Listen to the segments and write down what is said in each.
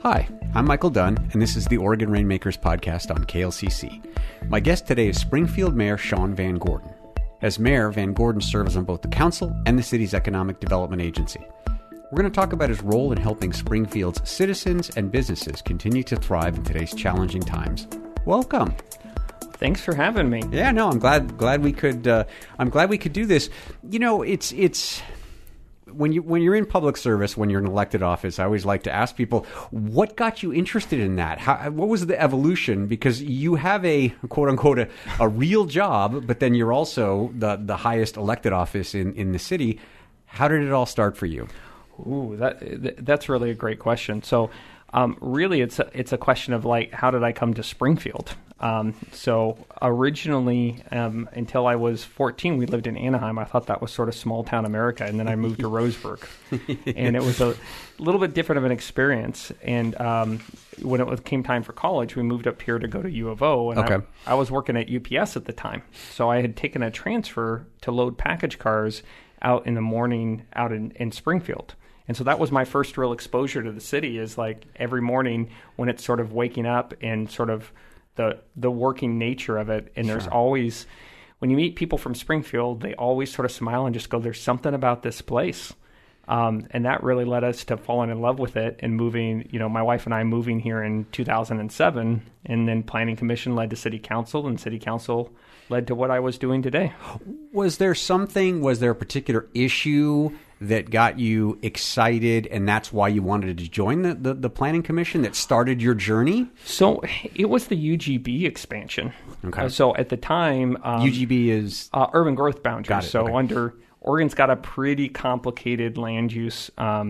Hi, I'm Michael Dunn, and this is the Oregon Rainmakers podcast on KLCC. My guest today is Springfield Mayor Sean Van Gordon. As mayor, Van Gordon serves on both the council and the city's economic development agency. We're going to talk about his role in helping Springfield's citizens and businesses continue to thrive in today's challenging times. Welcome. Thanks for having me. Yeah, no, I'm glad we could. I'm glad we could do this. You know, it's when you're in public service, when you're in elected office, I always like to ask people, what got you interested in that? What was the evolution? Because you have a quote unquote a real job, but then you're also the highest elected office in the city. How did it all start for you? Ooh, that's really a great question. So, really, it's a question of like, how did I come to Springfield? So originally, until I was 14, we lived in Anaheim. I thought that was sort of small town America, and then I moved to Roseburg, and it was a little bit different of an experience. And when it came time for college, we moved up here to go to U of O, and okay. I was working at UPS at the time, so I had taken a transfer to load package cars out in the morning out in Springfield. And so that was my first real exposure to the city, is like every morning when it's sort of waking up and sort of the working nature of it. And there's always, when you meet people from Springfield, they always sort of smile and just go, there's something about this place. And that really led us to falling in love with it and moving, my wife and I moving here in 2007, and then Planning Commission led to City Council, and City Council led to what I was doing today. Was there a particular issue that got you excited, and that's why you wanted to join the Planning Commission that started your journey? So it was the UGB expansion. Okay. So at the time... UGB is? Urban growth boundaries. Got it. So okay. under... Oregon's got a pretty complicated land use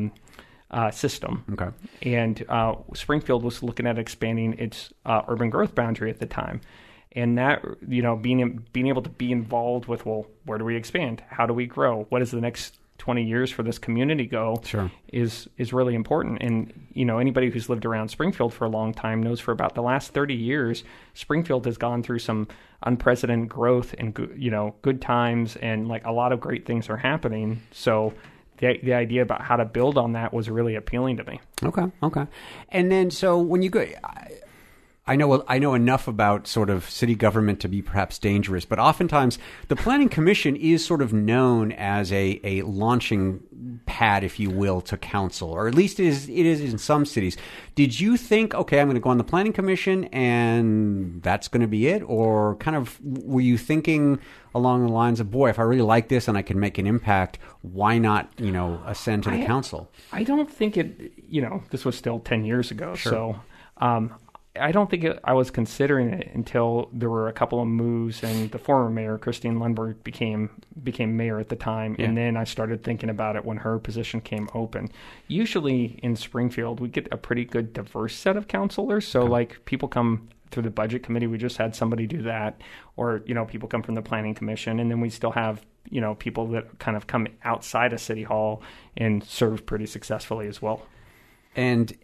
system. Okay. And Springfield was looking at expanding its urban growth boundary at the time. And that, being able to be involved with, well, where do we expand? How do we grow? What does the next 20 years for this community go? Sure. is really important. And, anybody who's lived around Springfield for a long time knows for about the last 30 years, Springfield has gone through some unprecedented growth and, good times, and like a lot of great things are happening. So the idea about how to build on that was really appealing to me. Okay. And then, so when you go... I know enough about sort of city government to be perhaps dangerous, but oftentimes the Planning Commission is sort of known as a launching pad, if you will, to council, or at least it is in some cities. Did you think, okay, I'm going to go on the Planning Commission and that's going to be it? Or kind of were you thinking along the lines of, boy, if I really like this and I can make an impact, why not, ascend to the council? I don't think it, this was still 10 years ago. Sure. So, I don't think I was considering it until there were a couple of moves, and the former mayor, Christine Lundberg, became mayor at the time. Yeah. And then I started thinking about it when her position came open. Usually in Springfield, we get a pretty good diverse set of councilors. So like people come through the budget committee, we just had somebody do that, or, people come from the Planning Commission. And then we still have, people that kind of come outside of City Hall and serve pretty successfully as well. And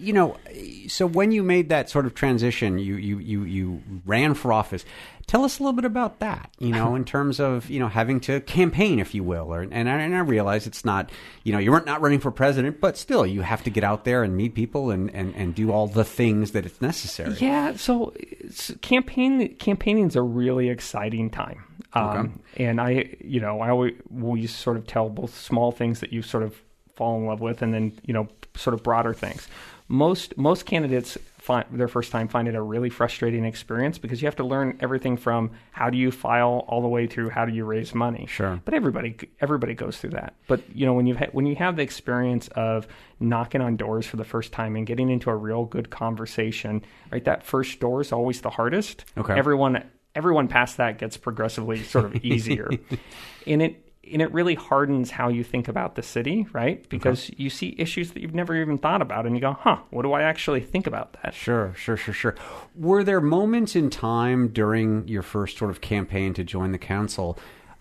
so when you made that sort of transition, you ran for office. Tell us a little bit about that, in terms of, having to campaign, if you will. And I realize it's not, you weren't not running for president, but still you have to get out there and meet people and do all the things that it's necessary. Yeah, so campaigning is a really exciting time. Okay. And we sort of tell both small things that you sort of fall in love with, and then, sort of broader things. Most candidates their first time find it a really frustrating experience, because you have to learn everything from how do you file all the way through how do you raise money. Sure. But everybody goes through that. But when you have the experience of knocking on doors for the first time and getting into a real good conversation, right? That first door is always the hardest. Okay. Everyone past that gets progressively sort of easier. And it really hardens how you think about the city, right? Because you see issues that you've never even thought about, and you go, what do I actually think about that? Sure. Were there moments in time during your first sort of campaign to join the council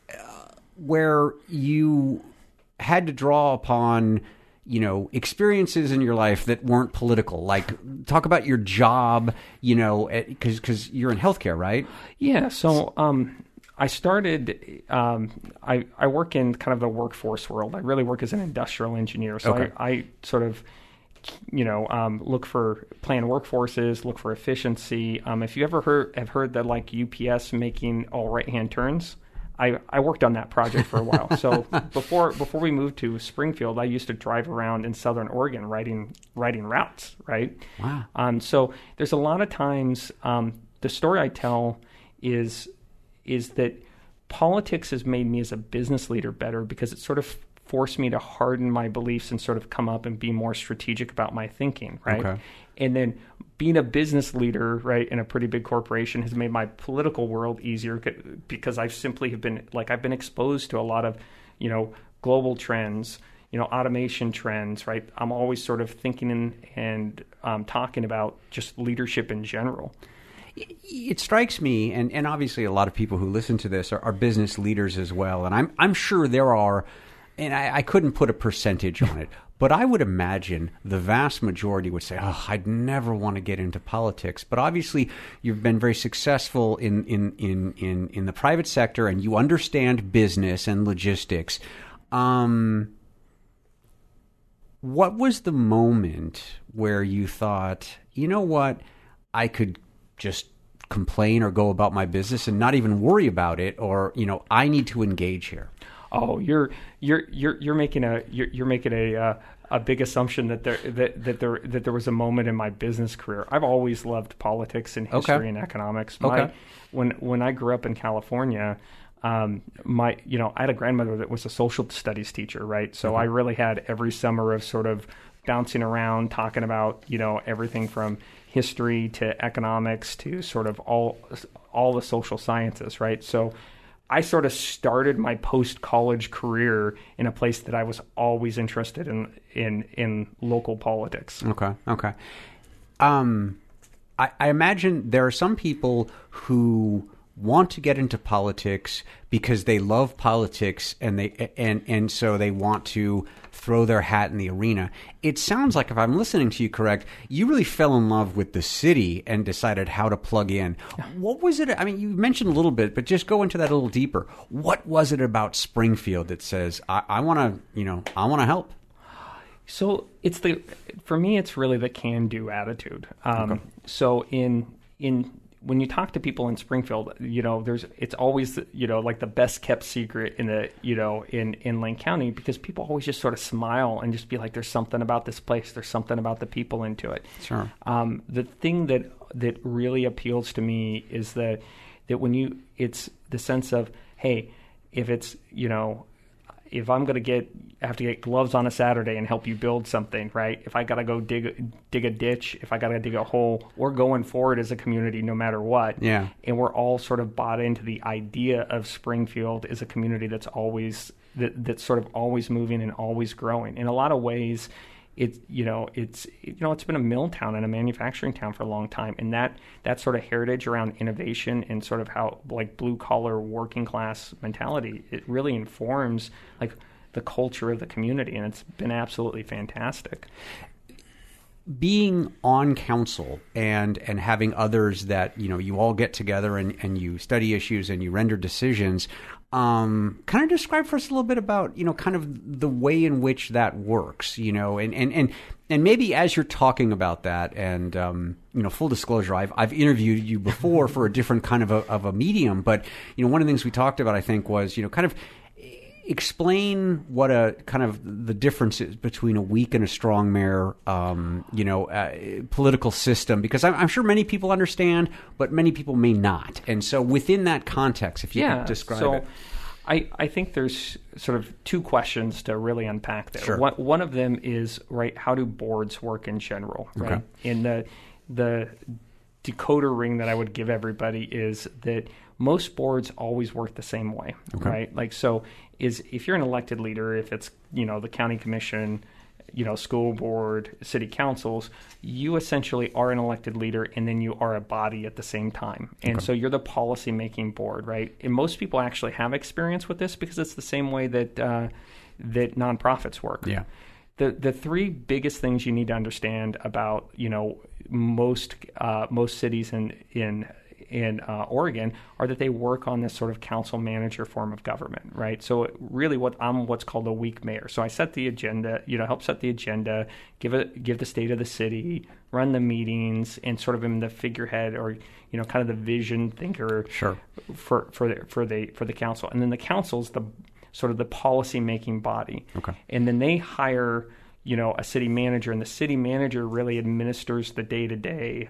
where you had to draw upon, experiences in your life that weren't political? Like, talk about your job, because you're in healthcare, right? Yeah, so... I started, I work in kind of the workforce world. I really work as an industrial engineer. So I sort of look for planned workforces, look for efficiency. If you ever have heard that like UPS making all right-hand turns, I worked on that project for a while. So before we moved to Springfield, I used to drive around in Southern Oregon writing routes, right? Wow. So there's a lot of times the story I tell is that politics has made me as a business leader better because it sort of forced me to harden my beliefs and sort of come up and be more strategic about my thinking, right? Okay. And then being a business leader, right, in a pretty big corporation has made my political world easier because I've been exposed to a lot of, global trends, automation trends, right? I'm always sort of thinking and talking about just leadership in general. It strikes me, and obviously a lot of people who listen to this are business leaders as well, and I'm sure there are, and I couldn't put a percentage on it, but I would imagine the vast majority would say, "Oh, I'd never want to get into politics." But obviously, you've been very successful in the private sector, and you understand business and logistics. What was the moment where you thought, you know what, I could just complain or go about my business and not even worry about it, or I need to engage here? Oh, you're making a big assumption that there was a moment in my business career. I've always loved politics and history and economics. When I grew up in California, I had a grandmother that was a social studies teacher, right? So I really had every summer of sort of bouncing around, talking about everything from history to economics to sort of all the social sciences, right? So I sort of started my post-college career in a place that I was always interested in local politics. Okay. I imagine there are some people who want to get into politics because they love politics and so they want to throw their hat in the arena. It sounds like, if I'm listening to you correct, you really fell in love with the city and decided how to plug in. What was it? I mean, you mentioned a little bit, but just go into that a little deeper. What was it about Springfield that says, I want to help? So for me, it's really the can-do attitude. So when you talk to people in Springfield, it's always, like the best kept secret in Lane County, because people always just sort of smile and just be like, there's something about this place. There's something about the people into it. Sure. The thing that really appeals to me is that it's the sense of, hey, if I'm going to have to get gloves on a Saturday and help you build something, right? If I got to go dig a ditch, if I got to dig a hole, we're going forward as a community no matter what. Yeah. And we're all sort of bought into the idea of Springfield as a community that's that's sort of always moving and always growing. In a lot of ways, it's been a mill town and a manufacturing town for a long time, and that sort of heritage around innovation and sort of how like blue collar working class mentality, it really informs like the culture of the community, and it's been absolutely fantastic. Being on council and having others that you all get together and you study issues and you render decisions. Kind of describe for us a little bit about, kind of the way in which that works, and maybe as you're talking about that, and, full disclosure, I've interviewed you before for a different kind of a medium, but, one of the things we talked about, I think, was, kind of explain what a kind of the difference is between a weak and a strong mayor, political system, because I'm sure many people understand, but many people may not. And so within that context, if you could describe it. I think there's sort of two questions to really unpack there. Sure. One of them is, right, how do boards work in general, right? Okay. And the decoder ring that I would give everybody is that most boards always work the same way, right? Like, so if you're an elected leader, if it's, the county commission, school board, city councils, you essentially are an elected leader, and then you are a body at the same time. And so you're the policy-making board, right? And most people actually have experience with this because it's the same way that that nonprofits work. Yeah. The three biggest things you need to understand about, most cities in in Oregon are that they work on this sort of council manager form of government, right? So really, I'm what's called a weak mayor. So I set the agenda, help set the agenda, give the state of the city, run the meetings, and sort of am the figurehead or kind of the vision thinker for the council. And then the council's the sort of the policy making body. Okay. And then they hire a city manager, and the city manager really administers the day-to-day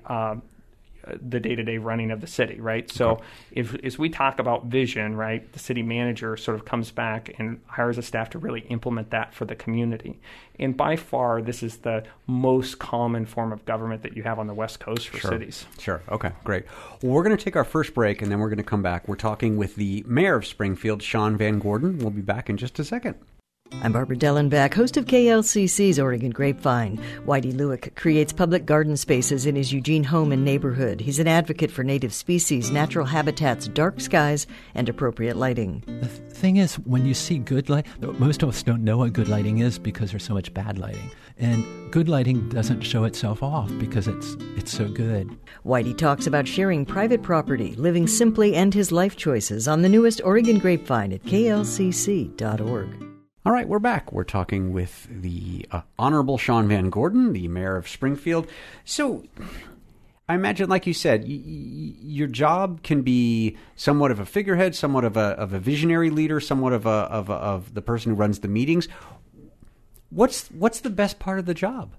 running of the city, right? So as we talk about vision, right, the city manager sort of comes back and hires a staff to really implement that for the community. And by far, this is the most common form of government that you have on the West Coast for cities. Sure. Okay, great. Well, we're going to take our first break, and then we're going to come back. We're talking with the mayor of Springfield, Sean Van Gordon. We'll be back in just a second. I'm Barbara Dellenbach, host of KLCC's Oregon Grapevine. Whitey Lewick creates public garden spaces in his Eugene home and neighborhood. He's an advocate for native species, natural habitats, dark skies, and appropriate lighting. The thing is, when you see good light, most of us don't know what good lighting is because there's so much bad lighting. And good lighting doesn't show itself off because it's so good. Whitey talks about sharing private property, living simply, and his life choices on the newest Oregon Grapevine at klcc.org. All right, we're back. We're talking with the Honorable Sean Van Gordon, the mayor of Springfield. So I imagine, like you said, your job can be somewhat of a figurehead, somewhat of a visionary leader, somewhat of the person who runs the meetings. What's the best part of the job?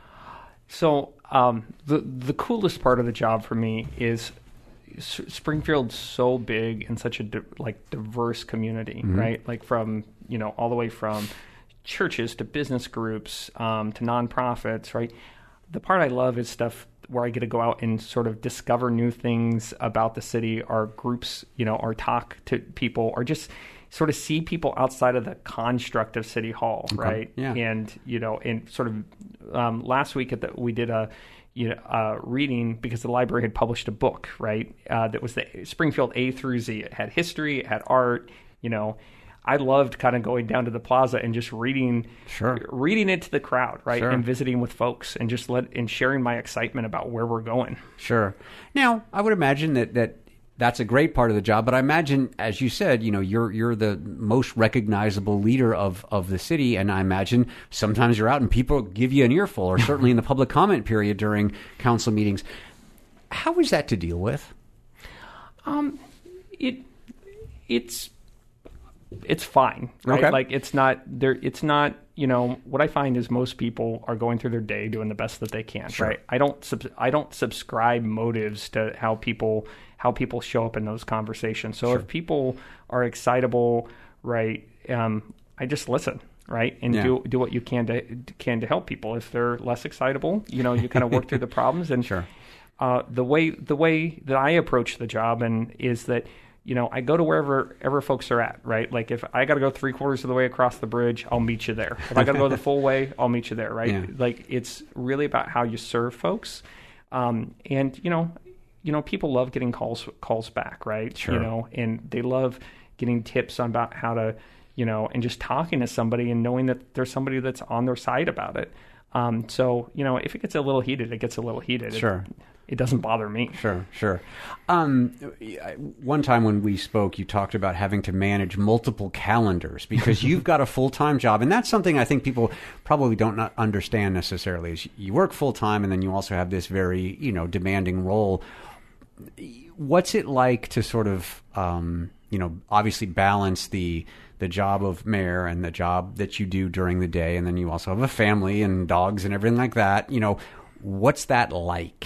So the coolest part of the job for me is Springfield's so big and such a diverse community, right? Like from all the way from churches to business groups to nonprofits, right? The part I love is stuff where I get to go out and sort of discover new things about the city, or groups, or talk to people, or just sort of see people outside of the construct of City Hall, right? Yeah. And and sort of last week we did a reading because the library had published a book, right? That was the Springfield A through Z. It had history, it had art. I loved kind of going down to the plaza and just reading it to the crowd, right? And visiting with folks and just sharing my excitement about where we're going. Sure. Now, I would imagine that's a great part of the job, but I imagine, as you said, you're the most recognizable leader of the city, and I imagine sometimes you're out and people give you an earful, or certainly in the public comment period during council meetings. How is that to deal with? It's fine, right? Okay. Like it's not there. It's not. What I find is most people are going through their day doing the best that they can, right? I don't subscribe motives to how people show up in those conversations. So if people are excitable, right, I just listen, right, and do what you can to help people. If they're less excitable, you kind of work through the problems. And the way that I approach the job is that I go to wherever folks are at, right? Like if I got to go 3/4 of the way across the bridge, I'll meet you there. If I got to go the full way, I'll meet you there, right? Yeah. Like it's really about how you serve folks, and people love getting calls back, right? Sure. And they love getting tips on about how to, and just talking to somebody and knowing that there's somebody that's on their side about it. So if it gets a little heated, it gets a little heated. Sure. It doesn't bother me. Sure. One time when we spoke, you talked about having to manage multiple calendars because you've got a full-time job. And that's something I think people probably don't not understand necessarily. Is you work full-time and then you also have this very, demanding role. What's it like to sort of, obviously balance the job of mayor and the job that you do during the day, and then you also have a family and dogs and everything like that. What's that like?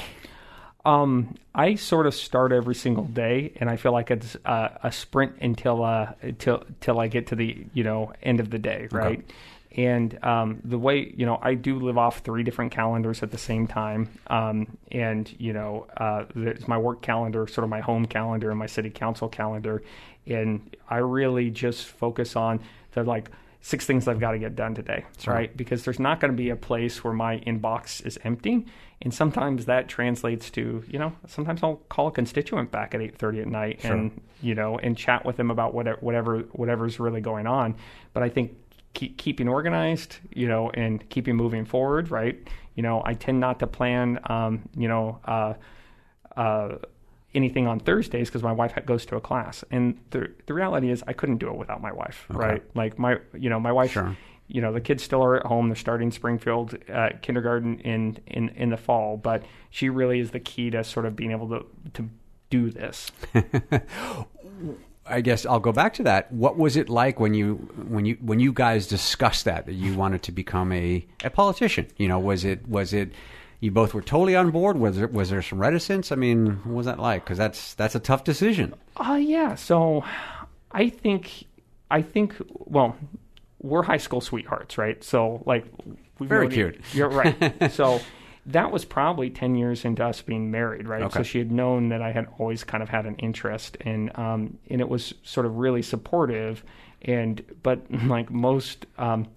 I sort of start every single day, and I feel like it's a sprint until I get to the end of the day, right? Okay. And the way I do live off 3 different calendars at the same time, and there's my work calendar, sort of my home calendar, and my city council calendar, and I really just focus on the 6 things I've got to get done today, right? Because there's not going to be a place where my inbox is empty. And sometimes that translates to, sometimes I'll call a constituent back at 8:30 at night and, and chat with them about whatever's really going on. But I think keeping organized, and keeping moving forward, right? I tend not to plan, anything on Thursdays because my wife goes to a class. And the reality is I couldn't do it without my wife, right? Like my wife, Sure. The kids still are at home. They're starting Springfield kindergarten in the fall, but she really is the key to sort of being able to do this. I guess I'll go back to that. What was it like when you guys discussed that you wanted to become a politician? Was it you both were totally on board? Was there some reticence? I mean, what was that like? Because that's a tough decision. Yeah. So I think well, we're high school sweethearts, right? So like very cute. You're right. So that was probably 10 years into us being married, right? Okay. So she had known that I had always kind of had an interest, and it was sort of really supportive. But like most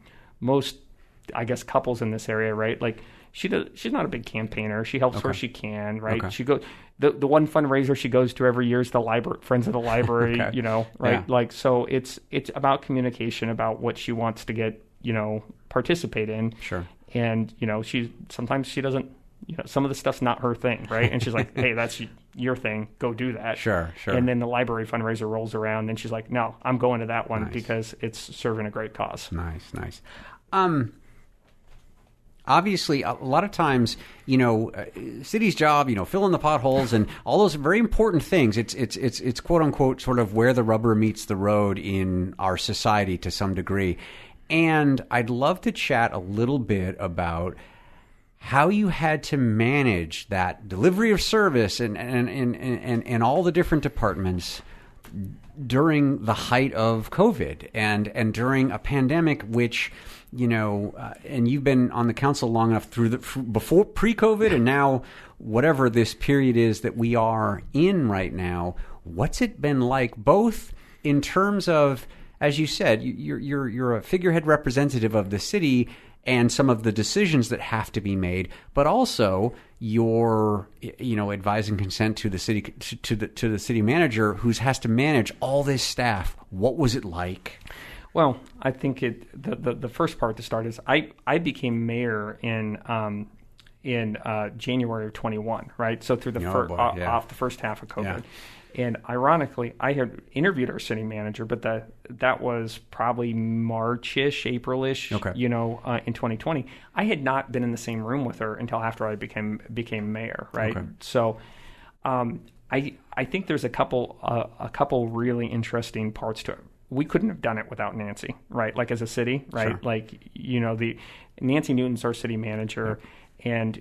I guess couples in this area, right? Like she's not a big campaigner. She helps where she can, right? Okay. She goes the one fundraiser she goes to every year is the library, Friends of the Library, Okay. right? Yeah. Like so it's about communication about what she wants to get, participate in. Sure. And, sometimes she doesn't, some of the stuff's not her thing, right? And she's like, hey, that's your thing. Go do that. Sure. And then the library fundraiser rolls around and she's like, no, I'm going to that one Nice. because it's serving a great cause. Nice. Obviously, a lot of times, city's job, fill in the potholes and all those very important things. It's quote unquote sort of where the rubber meets the road in our society to some degree. And I'd love to chat a little bit about how you had to manage that delivery of service and all the different departments during the height of COVID and during a pandemic, which, and you've been on the council long enough before pre-COVID and now whatever this period is that we are in right now. What's it been like, both in terms of, as you said, you're a figurehead representative of the city and some of the decisions that have to be made, but also you're advising consent to the city to the city manager who has to manage all this staff. What was it like? Well, I think the first part to start is I became mayor in January of 21, right? So through off the first half of COVID. Yeah. And ironically, I had interviewed our city manager, but that was probably March-ish, April-ish, Okay. in 2020. I had not been in the same room with her until after I became mayor, right? Okay. So I think there's a couple really interesting parts to it. We couldn't have done it without Nancy, right? Like as a city, right? Sure. Like, the Nancy Newton's our city manager, and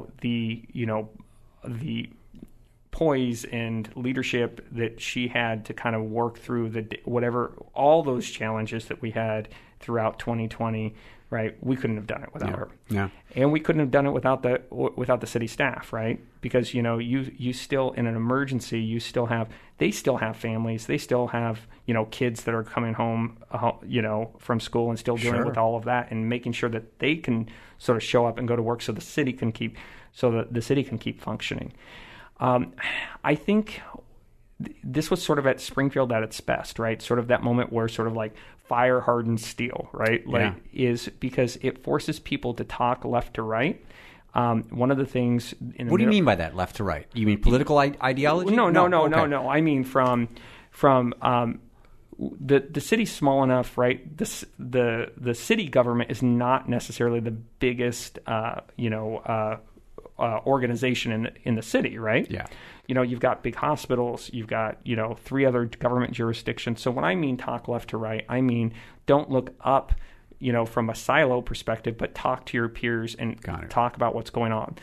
the poise and leadership that she had to kind of work through all those challenges that we had throughout 2020, right? We couldn't have done it without her. Yeah. And we couldn't have done it without the city staff, right? Because, you still, in an emergency, they still have families. They still have, kids that are coming home, from school and still dealing Sure. with all of that and making sure that they can sort of show up and go to work so that the city can keep functioning. I think this was sort of at Springfield at its best, right? Sort of that moment where sort of like fire hardened steel, right? Like is because it forces people to talk left to right. One of the things What do you mean by that, left to right? You mean political ideology? No. Okay. I mean from the city's small enough, right? The city government is not necessarily the biggest, organization in the city, right? Yeah. You've got big hospitals, you've got, 3 other government jurisdictions. So when I mean talk left to right, I mean don't look up, from a silo perspective, but talk to your peers and talk about what's going on.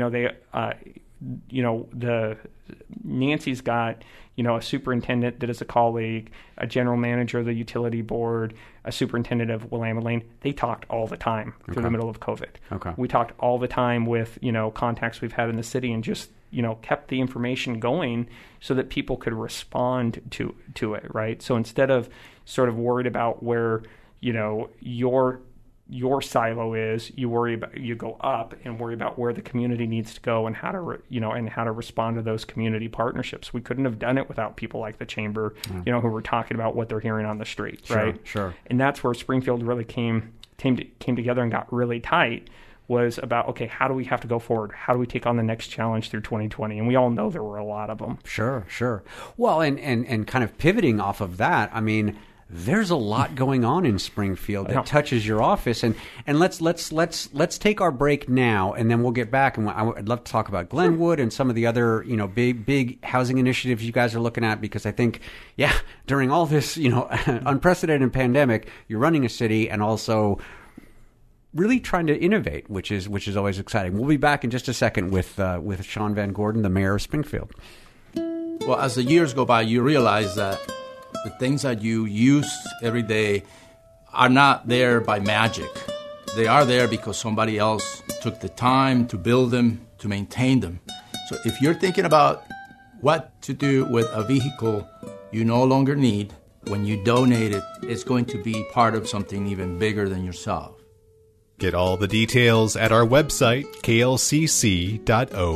Nancy's got, a superintendent that is a colleague, a general manager of the utility board, a superintendent of Willamette Lane. They talked all the time through the middle of COVID. Okay. We talked all the time with, contacts we've had in the city and just, kept the information going so that people could respond to it, right? So instead of sort of worried about where, your silo is, you go up and worry about where the community needs to go and how to respond to those community partnerships. We couldn't have done it without people like the chamber, who were talking about what they're hearing on the street, right? Sure. And that's where Springfield really came together and got really tight, was about, okay, how do we have to go forward? How do we take on the next challenge through 2020? And we all know there were a lot of them. Sure. Well, and kind of pivoting off of that, I mean, there's a lot going on in Springfield that touches your office, and let's take our break now, and then we'll get back, and I'd love to talk about Glenwood and some of the other big housing initiatives you guys are looking at, because I think during all this unprecedented pandemic, you're running a city and also really trying to innovate, which is always exciting. We'll be back in just a second with Sean Van Gordon, the mayor of Springfield. Well, as the years go by, you realize that the things that you use every day are not there by magic. They are there because somebody else took the time to build them, to maintain them. So if you're thinking about what to do with a vehicle you no longer need, when you donate it, it's going to be part of something even bigger than yourself. Get all the details at our website, klcc.org.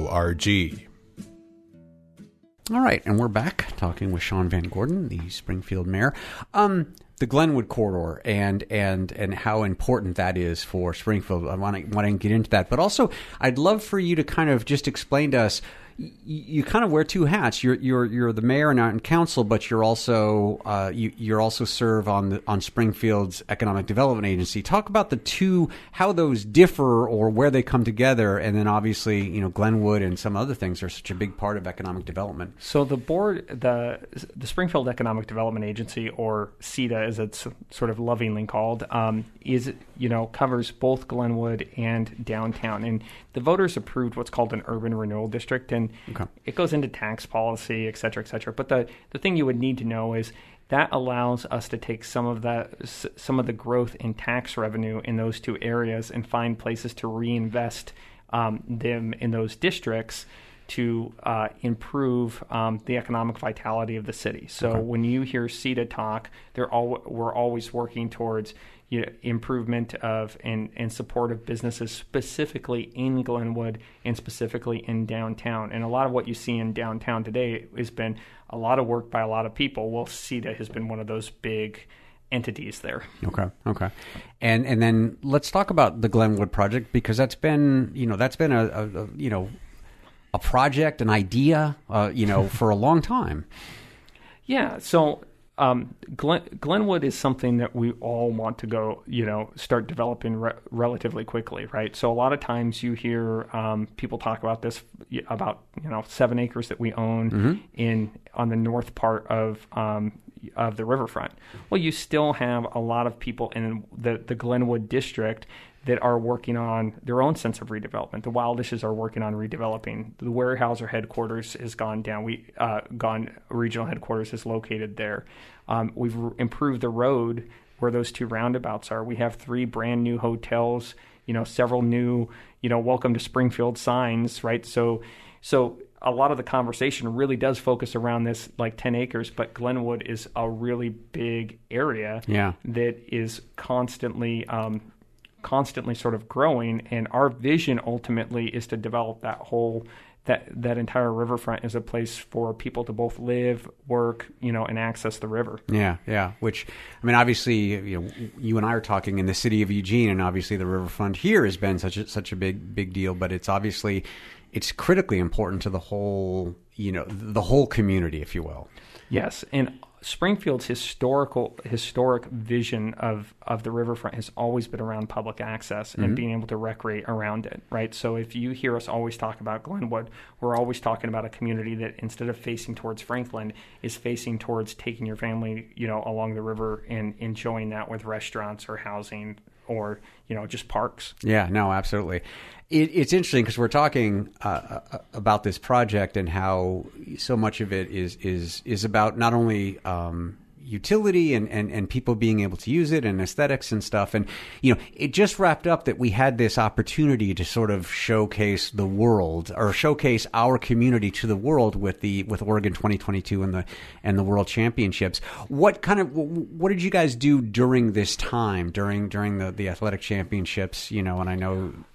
All right, and we're back talking with Sean Van Gordon, the Springfield mayor. The Glenwood corridor and how important that is for Springfield. I want to get into that, but also I'd love for you to kind of just explain to us. You kind of wear two hats. You're the mayor and on council, but you're also you're also serve on Springfield's Economic Development Agency. Talk about the two, how those differ or where they come together, and then obviously Glenwood and some other things are such a big part of economic development. So the board, the Springfield Economic Development Agency, or CEDA as it's sort of lovingly called, is covers both Glenwood and downtown, and the voters approved what's called an urban renewal district, and it goes into tax policy, et cetera, et cetera. But the thing you would need to know is that allows us to take some of the growth in tax revenue in those two areas and find places to reinvest them in those districts to improve the economic vitality of the city. So when you hear CEDA talk, we're always working towards improvement of and support of businesses specifically in Glenwood and specifically in downtown. And a lot of what you see in downtown today has been a lot of work by a lot of people. Well, CEDA has been one of those big entities there. Okay. And then let's talk about the Glenwood project, because that's been a project, an idea, for a long time. Yeah. So Glenwood is something that we all want to go, start developing relatively quickly, right? So a lot of times you hear people talk about this, about 7 acres that we own on the north part of the riverfront. Well, you still have a lot of people in the Glenwood district that are working on their own sense of redevelopment. The Wildishes are working on redeveloping. The Weyerhaeuser headquarters has gone down. Regional headquarters is located there. We've improved the road where those two roundabouts are. We have 3 brand new hotels, several new, welcome to Springfield signs, right? So a lot of the conversation really does focus around this, like 10 acres, but Glenwood is a really big area that is constantly sort of growing, and our vision ultimately is to develop that entire riverfront as a place for people to both live, work, and access the river. Yeah. Which, I mean, obviously, you and I are talking in the city of Eugene, and obviously the riverfront here has been such a big deal, but it's critically important to the whole community, if you will. Yes, and Springfield's historic vision of the riverfront has always been around public access and being able to recreate around it, right? So if you hear us always talk about Glenwood, we're always talking about a community that, instead of facing towards Franklin, is facing towards taking your family, along the river and enjoying that with restaurants or housing or, just parks. Yeah, no, absolutely. It's interesting because we're talking about this project and how so much of it is about not only utility and people being able to use it and aesthetics and stuff. And, it just wrapped up that we had this opportunity to sort of showcase the world, or showcase our community to the world with Oregon 2022 and the World Championships. What did you guys do during this time, during the athletic championships, and I know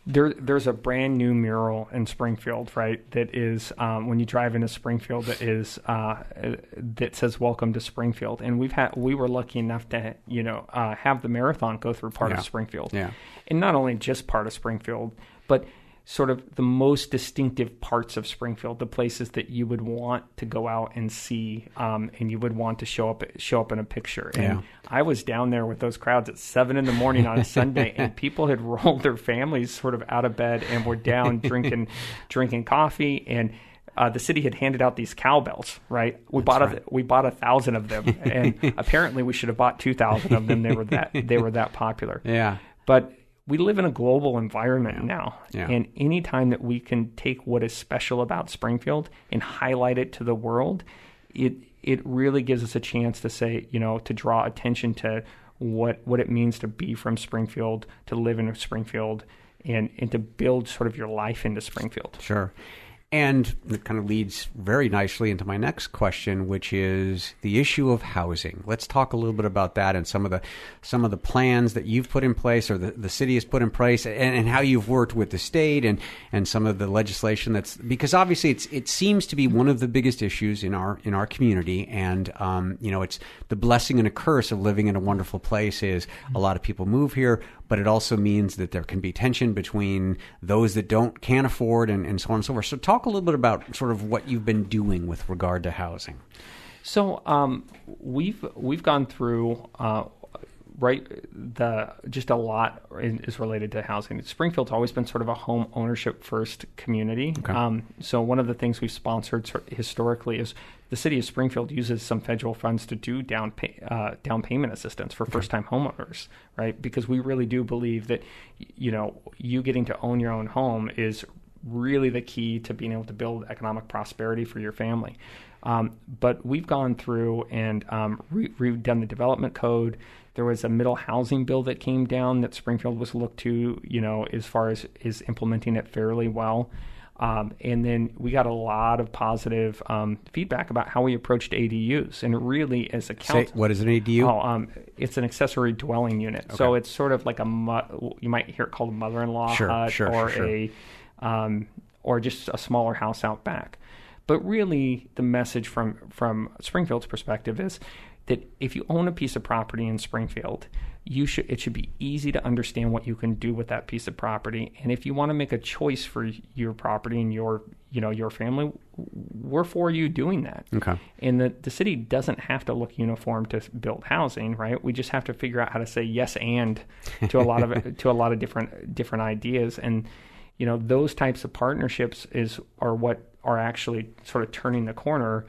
There's a brand new mural in Springfield, right? That is when you drive into Springfield, that says "Welcome to Springfield." And we were lucky enough to have the marathon go through part of Springfield, and not only just part of Springfield, but sort of the most distinctive parts of Springfield, the places that you would want to go out and see, and you would want to show up in a picture. And I was down there with those crowds at 7 a.m. on a Sunday, and people had rolled their families sort of out of bed and were down drinking coffee. And the city had handed out these cowbells, right? We bought 1,000 of them, and apparently we should have bought 2,000 of them. They were that popular. Yeah, but we live in a global environment now, and any time that we can take what is special about Springfield and highlight it to the world, it really gives us a chance to say, to draw attention to what it means to be from Springfield, to live in Springfield, and to build sort of your life into Springfield. Sure. And it kind of leads very nicely into my next question, which is the issue of housing. Let's talk a little bit about that and some of the plans that you've put in place, or the city has put in place, and how you've worked with the state and some of the legislation that's, because obviously it seems to be one of the biggest issues in our community. And it's the blessing and a curse of living in a wonderful place is a lot of people move here, but it also means that there can be tension between those that can't afford and so on and so forth. So talk a little bit about sort of what you've been doing with regard to housing. So we've gone through just a lot is related to housing. Springfield's always been sort of a home ownership first community. Okay. So one of the things we've sponsored historically is the city of Springfield uses some federal funds to do down payment assistance for first-time homeowners, right? Because we really do believe that, you getting to own your own home is really the key to being able to build economic prosperity for your family. But we've gone through and redone the development code. There was a middle housing bill that came down that Springfield was looked to, as far as is implementing it fairly well. And then we got a lot of positive feedback about how we approached ADUs. And really, as a council... What is an ADU? It's an accessory dwelling unit. Okay. So it's sort of like you might hear it called a mother-in-law hut, or just a smaller house out back. But really, the message from Springfield's perspective is that if you own a piece of property in Springfield, it should be easy to understand what you can do with that piece of property. And if you want to make a choice for your property and your family, we're for you doing that. Okay. And the city doesn't have to look uniform to build housing, right? We just have to figure out how to say yes and to a lot of different ideas. And those types of partnerships are what are actually sort of turning the corner,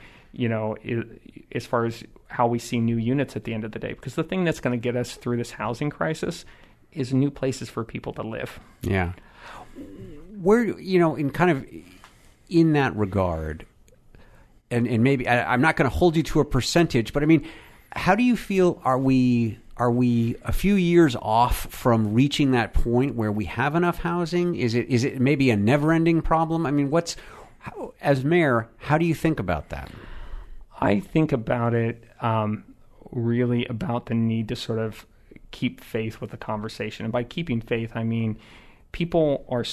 as far as how we see new units at the end of the day. Because the thing that's going to get us through this housing crisis is new places for people to live. Yeah. Where, in kind of in that regard, and maybe I'm not going to hold you to a percentage, but I mean, how do you feel are we a few years off from reaching that point where we have enough housing? Is it maybe a never-ending problem? I mean, as mayor, how do you think about that? I think about it really about the need to sort of keep faith with the conversation. And by keeping faith, I mean people are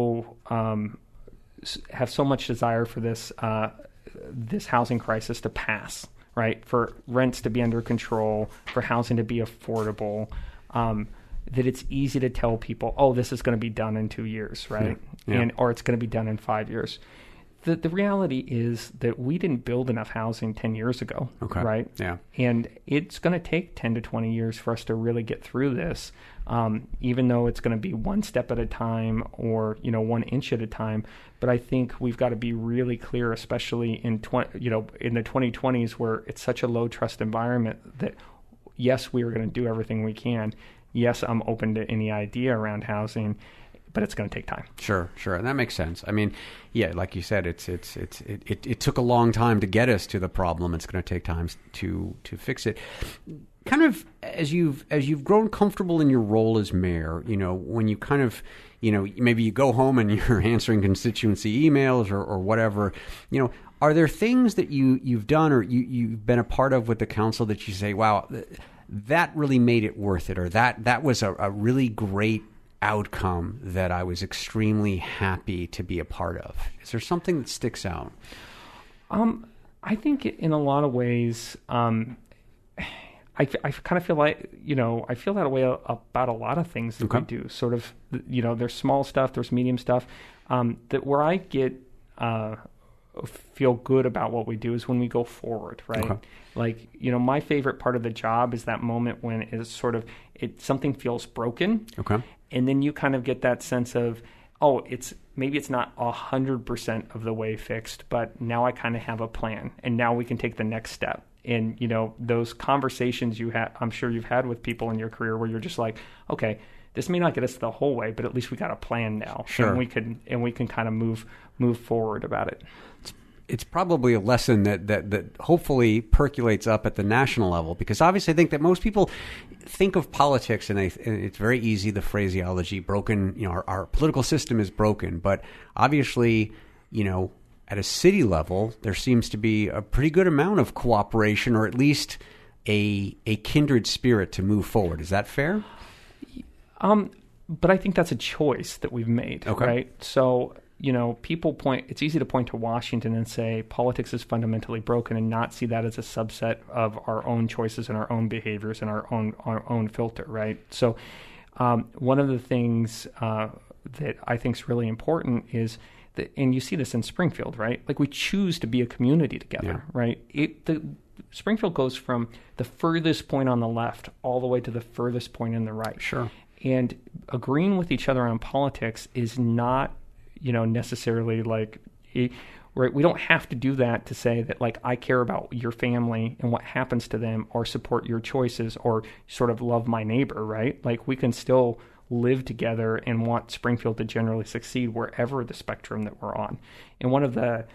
have so much desire for this housing crisis to pass, right? For rents to be under control, for housing to be affordable, that it's easy to tell people, oh, this is going to be done in 2 years, right? Yeah. Or it's going to be done in 5 years. The reality is that we didn't build enough housing 10 years ago, right? Yeah. And it's going to take 10 to 20 years for us to really get through this, even though it's going to be one step at a time or, 1 inch at a time. But I think we've got to be really clear, especially in in the 2020s where it's such a low trust environment, that yes, we are going to do everything we can. Yes, I'm open to any idea around housing, but it's going to take time. Sure. And that makes sense. I mean, yeah, like you said, it took a long time to get us to the problem. It's going to take time to fix it. Kind of as you've grown comfortable in your role as mayor, when you kind of, maybe you go home and you're answering constituency emails or whatever, are there things that you've done or you've been a part of with the council that you say, wow, that really made it worth it, or that was a really great outcome that I was extremely happy to be a part of? Is there something that sticks out? I think in a lot of ways, I kind of feel like, I feel that way about a lot of things that we do. Sort of, there's small stuff, there's medium stuff, that where I get feel good about what we do is when we go forward, right? Okay. Like, my favorite part of the job is that moment when it's sort of, something feels broken. Okay. And then you kind of get that sense of, maybe it's not 100% of the way fixed, but now I kind of have a plan, and now we can take the next step. And, those conversations I'm sure you've had with people in your career where you're just like, okay, this may not get us the whole way, but at least we got a plan now. Sure. And we can kind of move forward about it. It's probably a lesson that hopefully percolates up at the national level, because obviously I think that most people think of politics and it's very easy, the phraseology, broken, our political system is broken. But obviously, at a city level, there seems to be a pretty good amount of cooperation, or at least a kindred spirit to move forward. Is that fair? But I think that's a choice that we've made, right? So, it's easy to point to Washington and say politics is fundamentally broken and not see that as a subset of our own choices and our own behaviors and our own filter, right? So one of the things that I think is really important is that, and you see this in Springfield, right? Like, we choose to be a community together, right? Springfield goes from the furthest point on the left all the way to the furthest point in the right. Sure. And agreeing with each other on politics is not necessarily like, right? We don't have to do that to say that, like, I care about your family and what happens to them, or support your choices, or sort of love my neighbor, right? Like, we can still live together and want Springfield to generally succeed wherever the spectrum that we're on. And one of the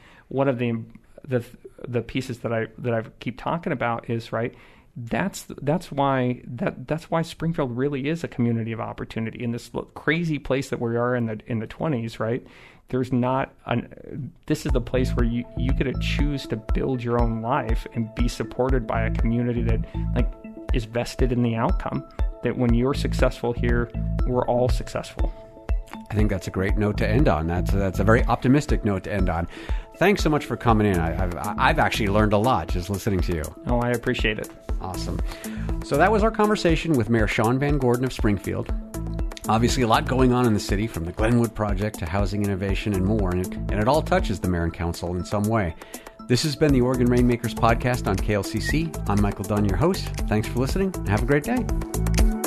pieces that I keep talking about is, right, that's why Springfield really is a community of opportunity. In this crazy place that we are in the 20s, right? There's not this is the place where you get to choose to build your own life and be supported by a community that, like, is vested in the outcome. That when you're successful here, we're all successful. I think that's a great note to end on. That's a very optimistic note to end on. Thanks so much for coming in. I've actually learned a lot just listening to you. Oh, I appreciate it. Awesome. So that was our conversation with Mayor Sean Van Gordon of Springfield. Obviously, a lot going on in the city, from the Glenwood Project to housing innovation and more, and it all touches the mayor and council in some way. This has been the Oregon Rainmakers podcast on KLCC. I'm Michael Dunn, your host. Thanks for listening, and have a great day.